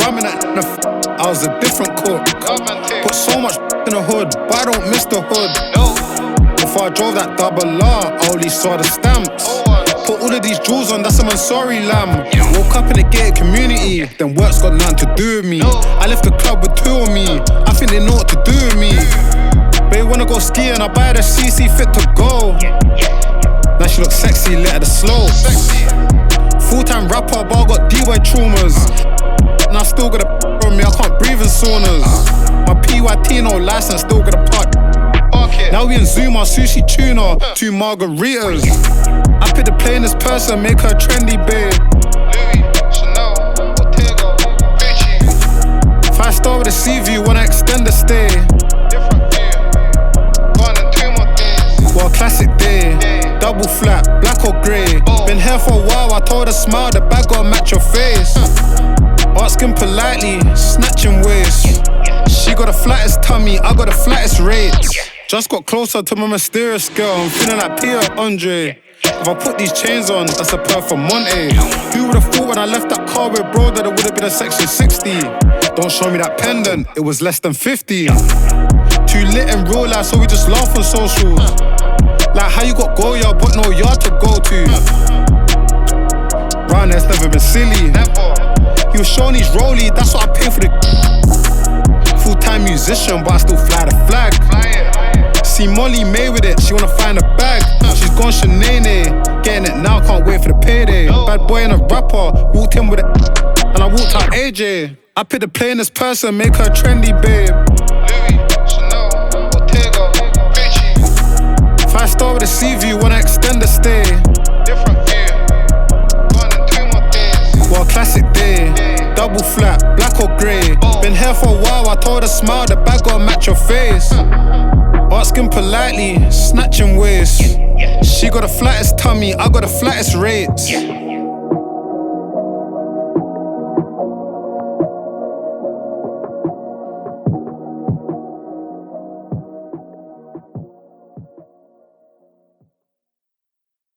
ramen at the I was a different cook. Put so much in the hood, but I don't miss the hood. Before I drove that double R, I only saw the stamps. Put all of these jewels on, that's a Mansori lamb. Woke up in a gated community, then work's got nothing to do with me. I left the club with two of me, I think they know what to do with me. They wanna go skiing, I buy the CC fit to go. Now she looks sexy, let her the slow. Full-time rapper, but I got D-boy traumas. And I still got a on me, I can't breathe in saunas. My PYT no license, still got a park. Now we in Zuma, sushi tuna, 2 margaritas. I pick the plainest person, make her trendy, babe. Louis, Chanel, Bottega, Gucci. 5-star with a sea view, wanna extend the stay. Different view. Gone in 2 more days. Well, classic day. Double flat, black or grey. Been here for a while, I told her smile, the bag gotta match your face. Asking politely, snatching waist. She got the flattest tummy, I got the flattest rates. Just got closer to my mysterious girl, I'm feeling like Pierre Andre. If I put these chains on, that's a perfect Monte. Who would've thought when I left that car with bro that it would've been a section 60? Don't show me that pendant, it was less than 50. Too lit in real life, so we just laugh on socials. Like how you got Goya, but no yard to go to. Ryan has never been silly. He was showing his rollie, that's what I pay for the. Full-time musician, but I still fly the flag. See Molly May with it, she wanna find a bag. She's gone Shanae, getting it now, can't wait for the payday. Bad boy and a rapper, walked in with it, and I walked out AJ. I pick the plainest person, make her trendy, babe. Louis, Chanel, Bottega, Gucci. 5-star with a sea view, wanna extend the stay. Different view. Gone in 2 more days. Well, classic day. Double flat, black or grey. Been here for a while, I told her smile, the bag gotta match your face. Asking politely, snatching waist. She got the flattest tummy, I got the flattest rates.